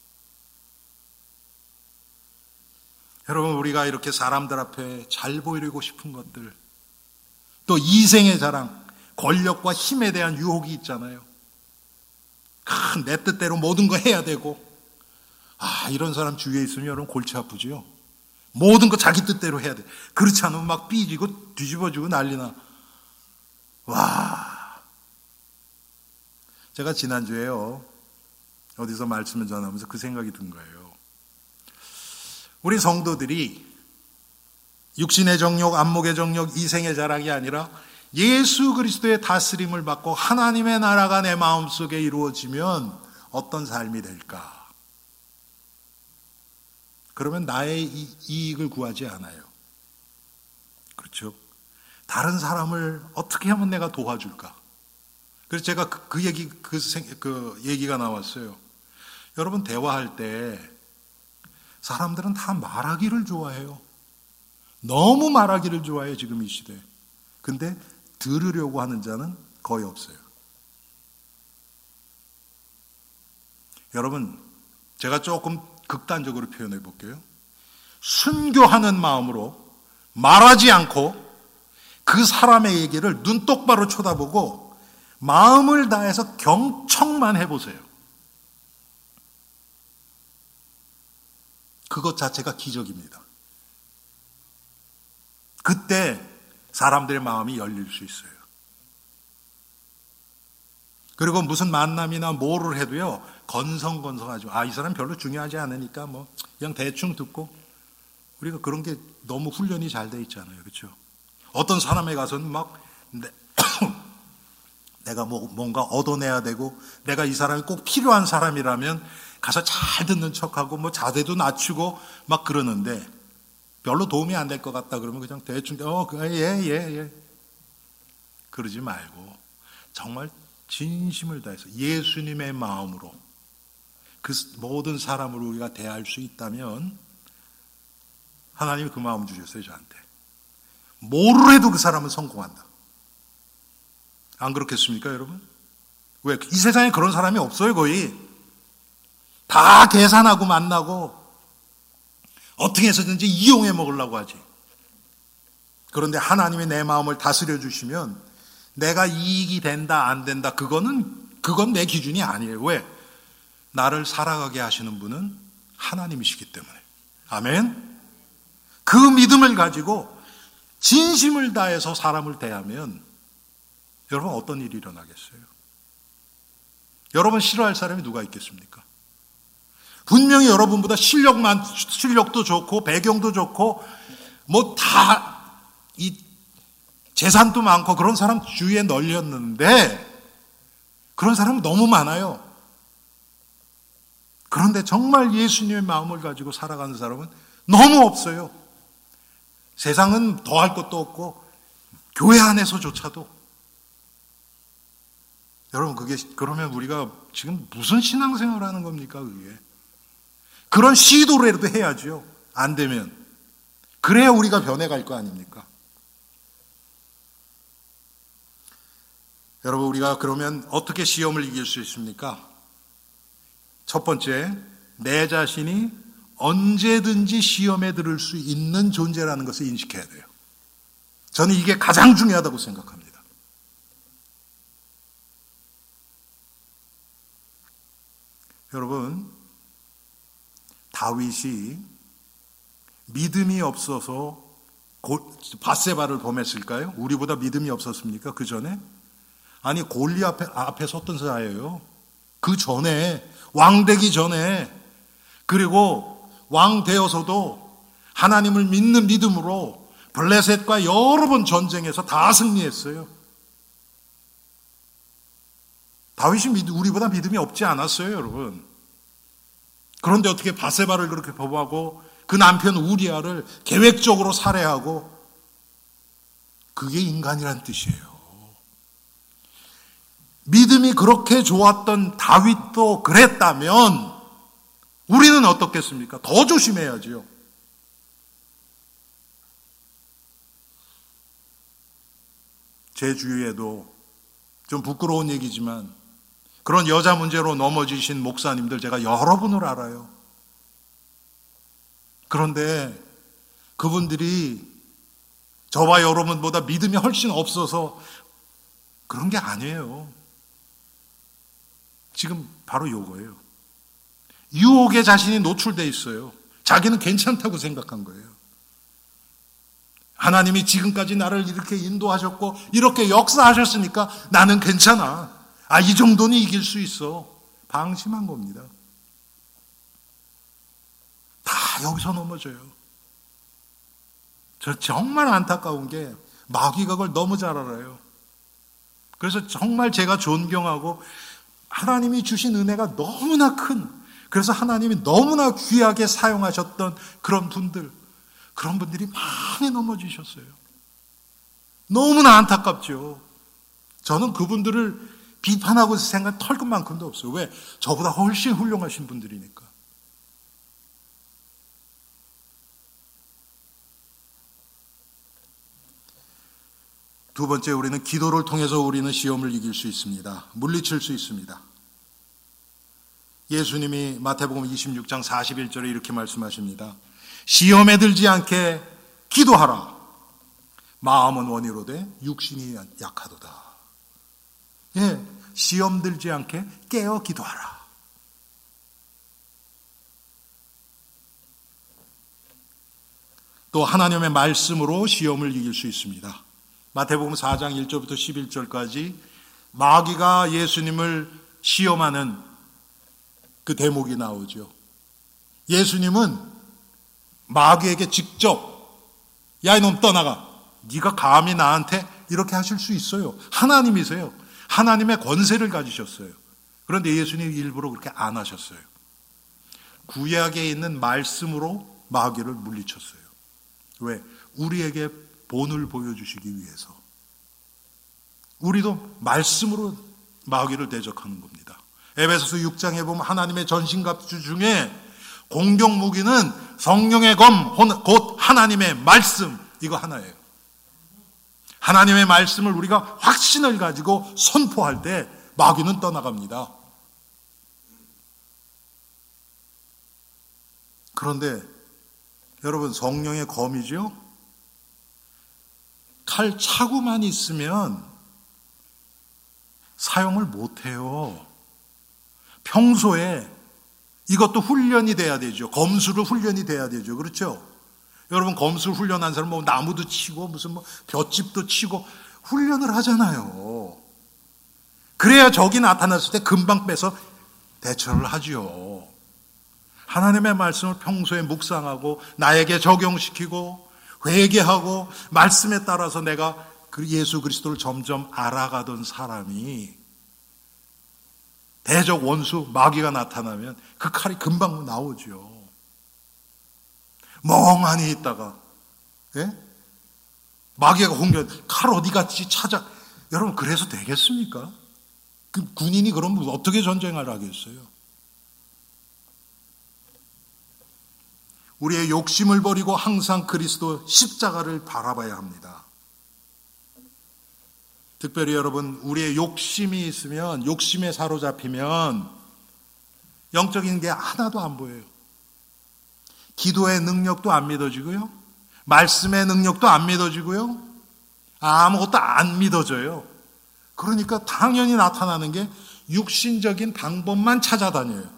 여러분, 우리가 이렇게 사람들 앞에 잘 보이고 싶은 것들, 또 이생의 자랑, 권력과 힘에 대한 유혹이 있잖아요. 큰 내 뜻대로 모든 거 해야 되고, 아, 이런 사람 주위에 있으면 여러분 골치 아프지요. 모든 거 자기 뜻대로 해야 돼. 그렇지 않으면 막 삐지고 뒤집어지고 난리나. 와, 제가 지난주에요, 어디서 말씀을 전하면서 그 생각이 든 거예요. 우리 성도들이 육신의 정욕, 안목의 정욕, 이생의 자랑이 아니라 예수 그리스도의 다스림을 받고 하나님의 나라가 내 마음속에 이루어지면 어떤 삶이 될까? 그러면 나의 이익을 구하지 않아요. 그렇죠? 다른 사람을 어떻게 하면 내가 도와줄까? 그래서 제가 그, 그 얘기, 그, 생, 그 얘기가 나왔어요. 여러분, 대화할 때 사람들은 다 말하기를 좋아해요. 너무 말하기를 좋아해요, 지금 이 시대에. 근데 들으려고 하는 자는 거의 없어요. 여러분, 제가 조금 극단적으로 표현해 볼게요. 순교하는 마음으로 말하지 않고 그 사람의 얘기를 눈 똑바로 쳐다보고 마음을 다해서 경청만 해보세요. 그것 자체가 기적입니다. 그때 사람들의 마음이 열릴 수 있어요. 그리고 무슨 만남이나 뭐를 해도요, 건성건성하죠. 아, 이 사람 별로 중요하지 않으니까 뭐 그냥 대충 듣고. 우리가 그런 게 너무 훈련이 잘 돼 있잖아요. 그렇죠? 어떤 사람에 가서는 막 내, 내가 뭐 뭔가 얻어내야 되고, 내가 이 사람이 꼭 필요한 사람이라면 가서 잘 듣는 척하고 뭐 자세도 낮추고 막 그러는데, 별로 도움이 안 될 것 같다 그러면 그냥 대충 어, 예, 예, 예. 그러지 말고 정말 진심을 다해서 예수님의 마음으로 그 모든 사람을 우리가 대할 수 있다면 하나님이 그 마음 주셨어요, 저한테. 뭐를 해도 그 사람은 성공한다. 안 그렇겠습니까, 여러분? 왜? 이 세상에 그런 사람이 없어요, 거의. 다 계산하고 만나고 어떻게 해서든지 이용해 먹으려고 하지. 그런데 하나님이 내 마음을 다스려 주시면 내가 이익이 된다, 안 된다, 그거는, 그건 내 기준이 아니에요. 왜? 나를 살아가게 하시는 분은 하나님이시기 때문에. 아멘? 그 믿음을 가지고 진심을 다해서 사람을 대하면 여러분 어떤 일이 일어나겠어요? 여러분 싫어할 사람이 누가 있겠습니까? 분명히 여러분보다 실력만, 실력도 좋고 배경도 좋고 뭐 다 이 재산도 많고 그런 사람 주위에 널렸는데 그런 사람은 너무 많아요. 그런데 정말 예수님의 마음을 가지고 살아가는 사람은 너무 없어요. 세상은 더할 것도 없고 교회 안에서조차도. 여러분 그게 그러면 우리가 지금 무슨 신앙생활을 하는 겁니까 그게? 그런 시도라도 해야죠. 안 되면. 그래야 우리가 변해갈 거 아닙니까? 여러분 우리가 그러면 어떻게 시험을 이길 수 있습니까? 첫 번째, 내 자신이 언제든지 시험에 들을 수 있는 존재라는 것을 인식해야 돼요. 저는 이게 가장 중요하다고 생각합니다. 여러분, 다윗이 믿음이 없어서 밧세바를 범했을까요? 우리보다 믿음이 없었습니까? 그 전에? 아니 골리앗 앞에, 앞에 섰던 자예요. 그 전에 왕 되기 전에 그리고 왕 되어서도 하나님을 믿는 믿음으로 블레셋과 여러 번 전쟁에서 다 승리했어요. 다윗이 우리보다 믿음이 없지 않았어요, 여러분. 그런데 어떻게 밧세바를 그렇게 범하고 그 남편 우리아를 계획적으로 살해하고 그게 인간이란 뜻이에요. 믿음이 그렇게 좋았던 다윗도 그랬다면 우리는 어떻겠습니까? 더 조심해야지요. 제 주위에도 좀 부끄러운 얘기지만 그런 여자 문제로 넘어지신 목사님들 제가 여러 분을 알아요. 그런데 그분들이 저와 여러분보다 믿음이 훨씬 없어서 그런 게 아니에요. 지금 바로 요거예요. 유혹에 자신이 노출되어 있어요. 자기는 괜찮다고 생각한 거예요. 하나님이 지금까지 나를 이렇게 인도하셨고 이렇게 역사하셨으니까 나는 괜찮아. 아, 이 정도는 이길 수 있어. 방심한 겁니다. 다 여기서 넘어져요. 저 정말 안타까운 게 마귀가 그걸 너무 잘 알아요. 그래서 정말 제가 존경하고 하나님이 주신 은혜가 너무나 큰, 그래서 하나님이 너무나 귀하게 사용하셨던 그런 분들, 그런 분들이 많이 넘어지셨어요. 너무나 안타깝죠. 저는 그분들을 비판하고 생각 털 것만큼도 없어요. 왜? 저보다 훨씬 훌륭하신 분들이니까. 두 번째, 우리는 기도를 통해서 우리는 시험을 이길 수 있습니다. 물리칠 수 있습니다. 예수님이 마태복음 이십육 장 사십일 절에 이렇게 말씀하십니다. 시험에 들지 않게 기도하라. 마음은 원이로되 육신이 약하도다. 예, 시험 들지 않게 깨어 기도하라. 또 하나님의 말씀으로 시험을 이길 수 있습니다. 마태복음 사 장 일 절부터 십일 절까지 마귀가 예수님을 시험하는 그 대목이 나오죠. 예수님은 마귀에게 직접 야 이놈 떠나가. 네가 감히 나한테 이렇게 하실 수 있어요. 하나님이세요. 하나님의 권세를 가지셨어요. 그런데 예수님이 일부러 그렇게 안 하셨어요. 구약에 있는 말씀으로 마귀를 물리쳤어요. 왜? 우리에게 본을 보여주시기 위해서. 우리도 말씀으로 마귀를 대적하는 겁니다. 에베소서 육 장에 보면 하나님의 전신갑주 중에 공격 무기는 성령의 검, 곧 하나님의 말씀, 이거 하나예요. 하나님의 말씀을 우리가 확신을 가지고 선포할 때 마귀는 떠나갑니다. 그런데 여러분, 성령의 검이죠? 칼 차고만 있으면 사용을 못해요. 평소에 이것도 훈련이 돼야 되죠. 검술을 훈련이 돼야 되죠. 그렇죠? 여러분, 검술 훈련한 사람 뭐 나무도 치고 무슨 뭐 볏짚도 치고 훈련을 하잖아요. 그래야 적이 나타났을 때 금방 빼서 대처를 하죠. 하나님의 말씀을 평소에 묵상하고 나에게 적용시키고 회개하고 말씀에 따라서 내가 예수 그리스도를 점점 알아가던 사람이 대적 원수 마귀가 나타나면 그 칼이 금방 나오죠. 멍하니 있다가 예? 마귀가 공격, 칼 어디 갔지 찾아. 여러분, 그래서 되겠습니까? 그 군인이 그러면 어떻게 전쟁을 하겠어요? 우리의 욕심을 버리고 항상 그리스도 십자가를 바라봐야 합니다. 특별히 여러분, 우리의 욕심이 있으면, 욕심에 사로잡히면 영적인 게 하나도 안 보여요. 기도의 능력도 안 믿어지고요. 말씀의 능력도 안 믿어지고요. 아무것도 안 믿어져요. 그러니까 당연히 나타나는 게 육신적인 방법만 찾아다녀요.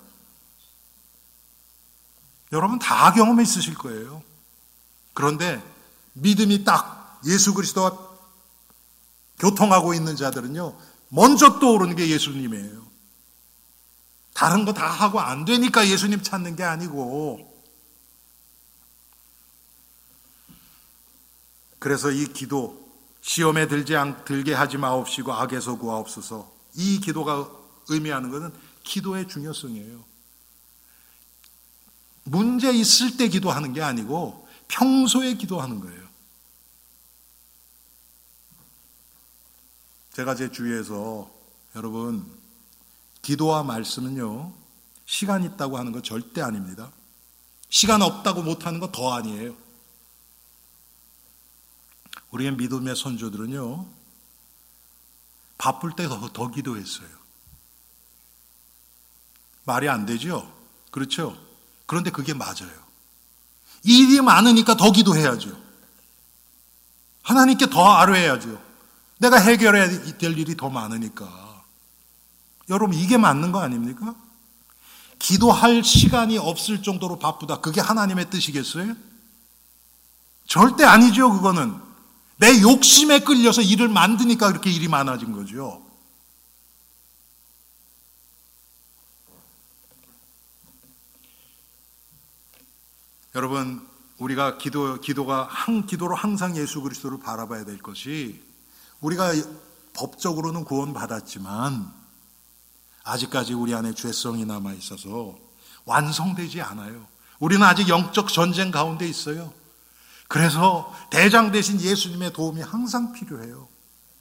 여러분 다 경험이 있으실 거예요. 그런데 믿음이 딱 예수 그리스도와 교통하고 있는 자들은요, 먼저 떠오르는 게 예수님이에요. 다른 거 다 하고 안 되니까 예수님 찾는 게 아니고. 그래서 이 기도, 시험에 들지 않, 들게 하지 마옵시고 악에서 구하옵소서, 이 기도가 의미하는 것은 기도의 중요성이에요. 문제 있을 때 기도하는 게 아니고 평소에 기도하는 거예요. 제가 제 주위에서, 여러분, 기도와 말씀은요, 시간 있다고 하는 거 절대 아닙니다. 시간 없다고 못하는 거 더 아니에요. 우리의 믿음의 선조들은요, 바쁠 때 더, 더 기도했어요. 말이 안 되죠? 그렇죠? 그런데 그게 맞아요. 일이 많으니까 더 기도해야죠. 하나님께 더 아뢰야죠. 내가 해결해야 될 일이 더 많으니까. 여러분, 이게 맞는 거 아닙니까? 기도할 시간이 없을 정도로 바쁘다. 그게 하나님의 뜻이겠어요? 절대 아니죠, 그거는. 내 욕심에 끌려서 일을 만드니까 그렇게 일이 많아진 거죠. 여러분, 우리가 기도, 기도가 한 기도로 항상 예수 그리스도를 바라봐야 될 것이, 우리가 법적으로는 구원받았지만 아직까지 우리 안에 죄성이 남아 있어서 완성되지 않아요. 우리는 아직 영적 전쟁 가운데 있어요. 그래서 대장 대신 예수님의 도움이 항상 필요해요.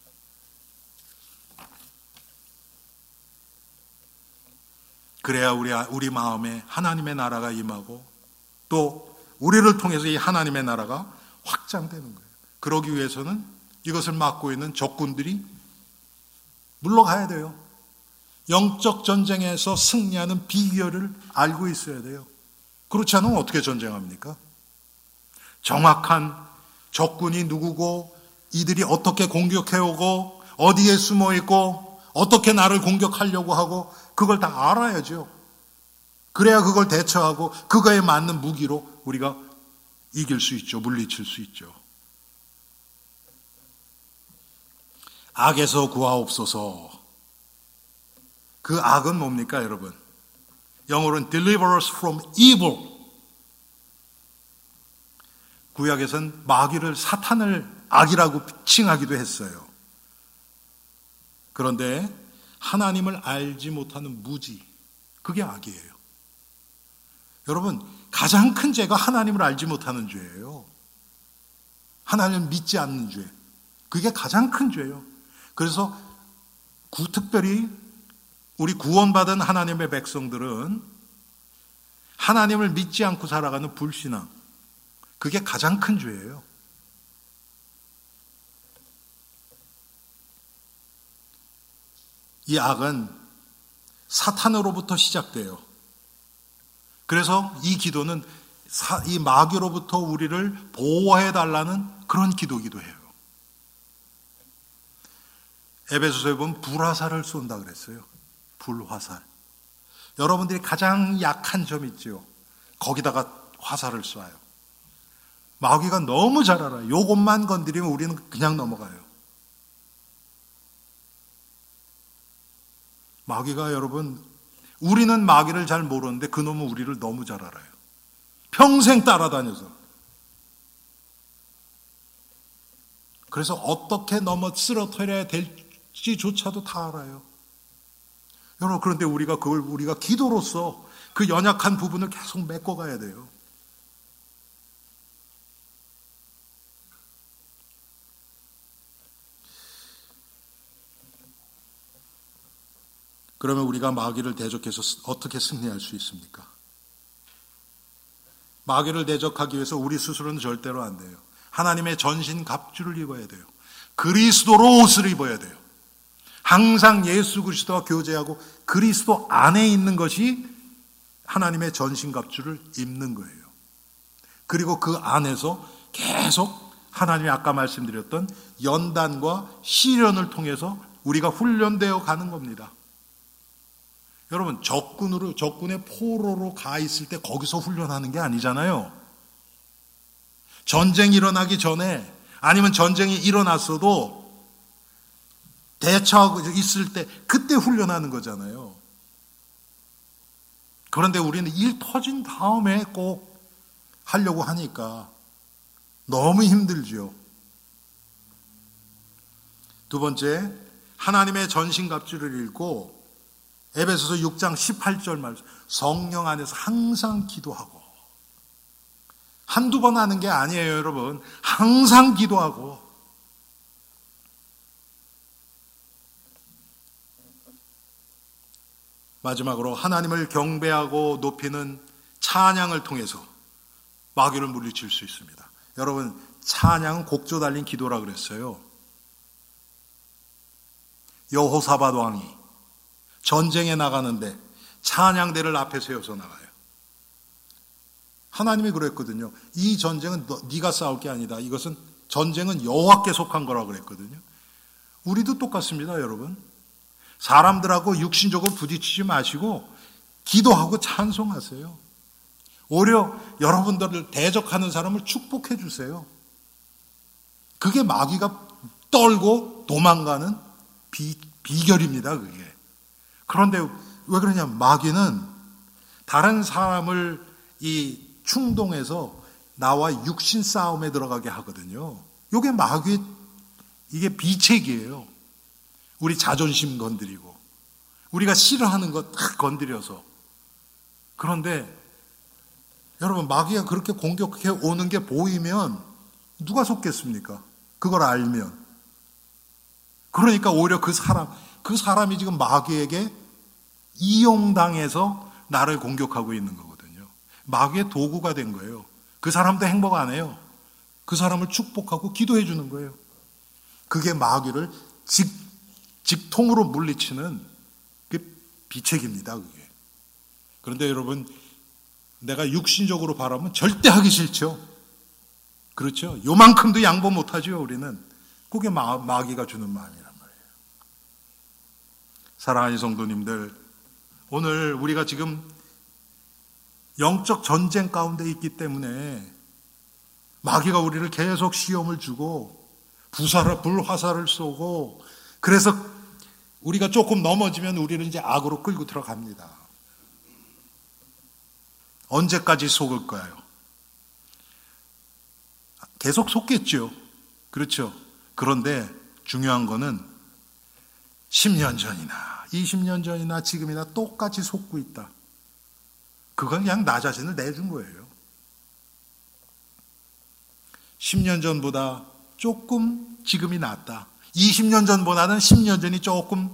그래야 우리, 우리 마음에 하나님의 나라가 임하고 또 우리를 통해서 이 하나님의 나라가 확장되는 거예요. 그러기 위해서는 이것을 막고 있는 적군들이 물러가야 돼요. 영적 전쟁에서 승리하는 비결을 알고 있어야 돼요. 그렇지 않으면 어떻게 전쟁합니까? 정확한 적군이 누구고, 이들이 어떻게 공격해오고, 어디에 숨어있고, 어떻게 나를 공격하려고 하고, 그걸 다 알아야죠. 그래야 그걸 대처하고 그거에 맞는 무기로 우리가 이길 수 있죠. 물리칠 수 있죠. 악에서 구하옵소서. 그 악은 뭡니까, 여러분? 영어로는 deliver us from evil. 구약에서는 마귀를, 사탄을 악이라고 칭하기도 했어요. 그런데 하나님을 알지 못하는 무지, 그게 악이에요. 여러분, 가장 큰 죄가 하나님을 알지 못하는 죄예요. 하나님을 믿지 않는 죄. 그게 가장 큰 죄예요. 그래서 구, 특별히 우리 구원받은 하나님의 백성들은 하나님을 믿지 않고 살아가는 불신앙. 그게 가장 큰 죄예요. 이 악은 사탄으로부터 시작돼요. 그래서 이 기도는 이 마귀로부터 우리를 보호해달라는 그런 기도기도 해요. 에베소서에 보면 불화살을 쏜다 그랬어요. 불화살. 여러분들이 가장 약한 점 있죠. 거기다가 화살을 쏴요. 마귀가 너무 잘 알아요. 요것만 건드리면 우리는 그냥 넘어가요. 마귀가 여러분, 우리는 마귀를 잘 모르는데 그놈은 우리를 너무 잘 알아요. 평생 따라다녀서. 그래서 어떻게 넘어 쓰러뜨려야 될지조차도 다 알아요. 여러분, 그런데 우리가 그걸 우리가 기도로서 그 연약한 부분을 계속 메꿔가야 돼요. 그러면 우리가 마귀를 대적해서 어떻게 승리할 수 있습니까? 마귀를 대적하기 위해서 우리 스스로는 절대로 안 돼요. 하나님의 전신 갑주를 입어야 돼요. 그리스도로 옷을 입어야 돼요. 항상 예수 그리스도와 교제하고 그리스도 안에 있는 것이 하나님의 전신 갑주를 입는 거예요. 그리고 그 안에서 계속 하나님이 아까 말씀드렸던 연단과 시련을 통해서 우리가 훈련되어 가는 겁니다. 여러분, 적군으로, 적군의 포로로 가 있을 때 거기서 훈련하는 게 아니잖아요. 전쟁이 일어나기 전에 아니면 전쟁이 일어났어도 대처하고 있을 때 그때 훈련하는 거잖아요. 그런데 우리는 일 터진 다음에 꼭 하려고 하니까 너무 힘들죠. 두 번째, 하나님의 전신갑주를 읽고 에베소서 육 장 십팔 절 말씀, 성령 안에서 항상 기도하고. 한두 번 하는 게 아니에요, 여러분. 항상 기도하고. 마지막으로 하나님을 경배하고 높이는 찬양을 통해서 마귀를 물리칠 수 있습니다. 여러분, 찬양은 곡조 달린 기도라 그랬어요. 여호사밧 왕이 전쟁에 나가는데 찬양대를 앞에 세워서 나가요. 하나님이 그랬거든요. 이 전쟁은 너, 네가 싸울 게 아니다. 이것은 전쟁은 여호와께 속한 거라고 그랬거든요. 우리도 똑같습니다, 여러분. 사람들하고 육신적으로 부딪히지 마시고 기도하고 찬송하세요. 오히려 여러분들을 대적하는 사람을 축복해 주세요. 그게 마귀가 떨고 도망가는 비, 비결입니다, 그게. 그런데 왜 그러냐? 마귀는 다른 사람을 이 충동해서 나와 육신 싸움에 들어가게 하거든요. 이게 마귀의 이게 비책이에요. 우리 자존심 건드리고 우리가 싫어하는 거 딱 건드려서. 그런데 여러분, 마귀가 그렇게 공격해 오는 게 보이면 누가 속겠습니까? 그걸 알면. 그러니까 오히려 그 사람 그 사람이 지금 마귀에게 이용당해서 나를 공격하고 있는 거거든요. 마귀의 도구가 된 거예요. 그 사람도 행복 안 해요. 그 사람을 축복하고 기도해 주는 거예요. 그게 마귀를 직, 직통으로 물리치는 그 비책입니다, 그게. 그런데 여러분, 내가 육신적으로 바라면 절대 하기 싫죠. 그렇죠? 요만큼도 양보 못하죠, 우리는. 그게 마, 마귀가 주는 마음이란 말이에요. 사랑하는 성도님들, 오늘 우리가 지금 영적 전쟁 가운데 있기 때문에 마귀가 우리를 계속 시험을 주고 부사를, 불화살을 쏘고, 그래서 우리가 조금 넘어지면 우리는 이제 악으로 끌고 들어갑니다. 언제까지 속을까요? 계속 속겠죠. 그렇죠. 그런데 중요한 거는 십 년 전이나 이십 년 전이나 지금이나 똑같이 속고 있다. 그건 그냥 나 자신을 내준 거예요. 십 년 전보다 조금 지금이 낫다. 이십 년 전보다는 십 년 전이 조금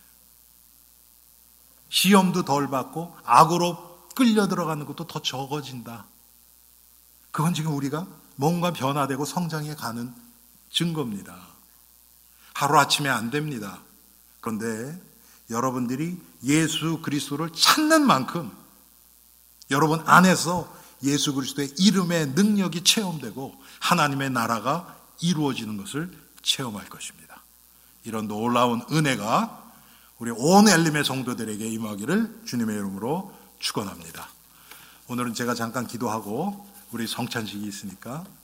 시험도 덜 받고 악으로 끌려 들어가는 것도 더 적어진다. 그건 지금 우리가 뭔가 변화되고 성장해 가는 증거입니다. 하루아침에 안 됩니다. 그런데 여러분들이 예수 그리스도를 찾는 만큼 여러분 안에서 예수 그리스도의 이름의 능력이 체험되고 하나님의 나라가 이루어지는 것을 체험할 것입니다. 이런 놀라운 은혜가 우리 온 엘림의 성도들에게 임하기를 주님의 이름으로 축원합니다. 오늘은 제가 잠깐 기도하고 우리 성찬식이 있으니까